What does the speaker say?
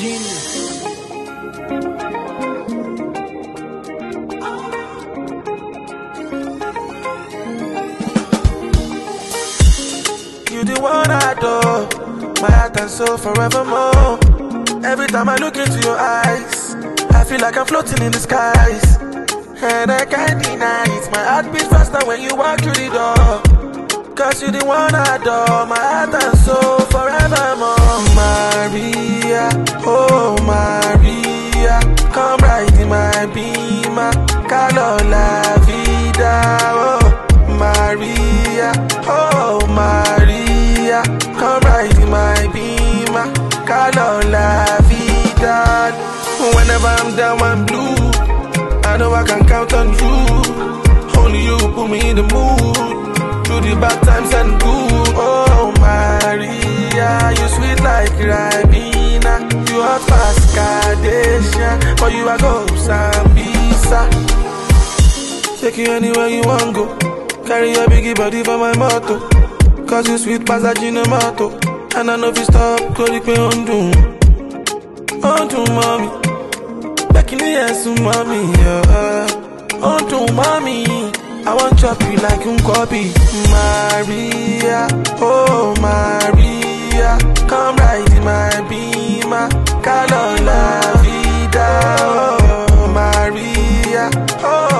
Genius. You the one I adore, my heart and soul forevermore. Every time I look into your eyes, I feel like I'm floating in the skies. And I can't deny it, my heart beats faster when you walk through the door. Cause you the one I adore, my heart and soul forevermore. Maria, oh Maria, come right in my beamer, calo la vida, oh Maria, oh Maria, come right in my beamer, calo la vida. Whenever I'm down, I'm blue, I know I can count on you. Only you put me in the mood, through the bad times and good. Oh Maria, you sweet like Ribena, you hot fast Cardassian, for you I go Sambisa. Take you anywhere you want go, carry your biggie body for my motto. Cause you sweet passage in the motto, and I know if you stop, go lick me undo mommy. Back in the ass, mommy, undo mommy. I want chop you like copy. Maria, oh Maria, come right in my beamer, calo la vida, oh Maria, oh